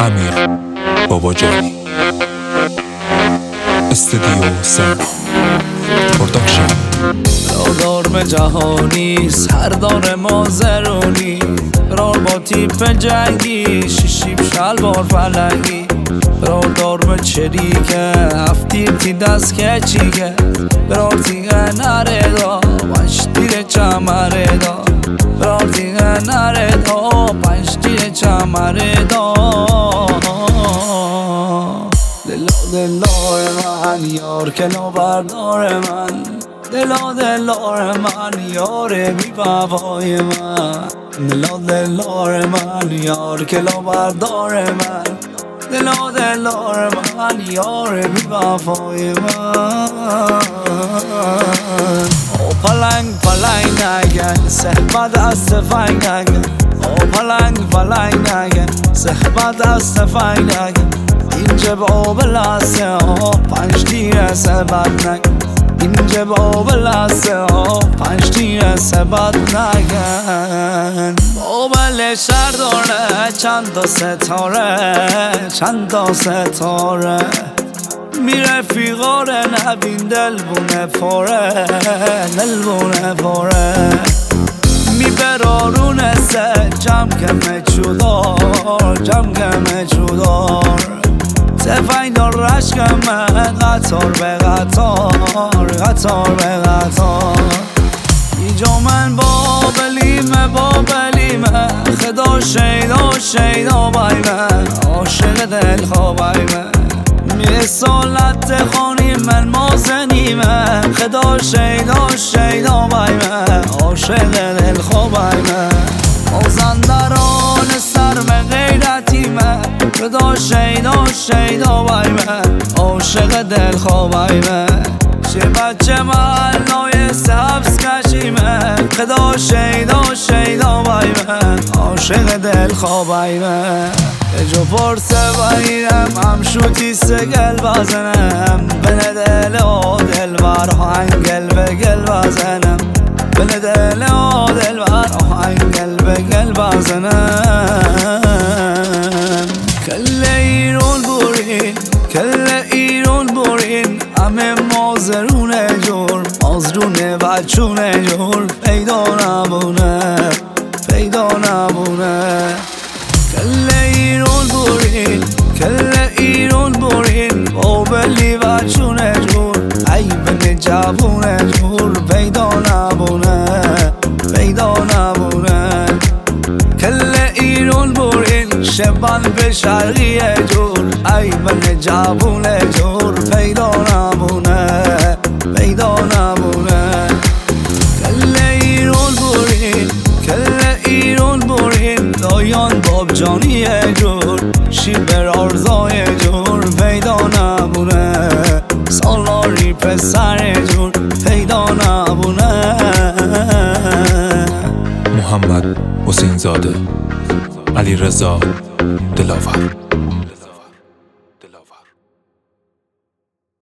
امیر باباجانی استودیو سن پروداکشن. رادارم جهانی سردار مازرونی قرار با تیپ جنگی شیشیب شلوار فلنگی رادارم چریکه هفتیر تی دست کچیکه برار تیگه نره دا پنج تیر چمره دا برار تیگه نره دا پنج تیر چمره دا دلار من یار کلا بردار من دلار من یار بی وفای من دلار من یار کلا بردار من دلار من یار بی وفای من او پلنگ نگن صحبت از تفنگ نگن او پلنگ نگن صحبت از تفنگ نگن اینجا با بلاسه ها پنج تیر سبت نگن اینجا با بلاسه ها پنج تیر سبت نگن بابل شهر داره چند تا ستاره میره فیغاره نبین دل بونه پاره میبرارونه سه جمع کمه چودار تفنگ دار رشکمه قطار به قطار اینجا من بابلیمه خدا شیدا بای من عاشق دل خوابای من می سالت خانی من مازنیمه خدا شیدا بای من عاشق دل خوابای من مازندران سرم غیرتیمه خدا شیدا بای من عاشق دل خوابای من چه بچه محلای سبز کشیمه خدا شیدا بای من عاشق دل خوابای من اجو پرسه بایرم هم شوتی سگل بزنم بنه دل و دل بر هنگل بگل بزنم بنه دل و دل بر هنگل بگل بزنم کل ایرون برین همه مازرونه جور بچونه جور پیدا نبونه کل ایرون برین بابلی بچونه جور عیبن جوونه جور پیدا نبونه کل ایرون برین شبان به شرقیه جور عیبن جوونه جور پیدا نبونه کل ایرون برین دایان باب جانیه جور شیبر آرزای جور پیدا نبونه سالاری پسر جور پیدا نبونه محمد حسین زاده علیرضا دلاور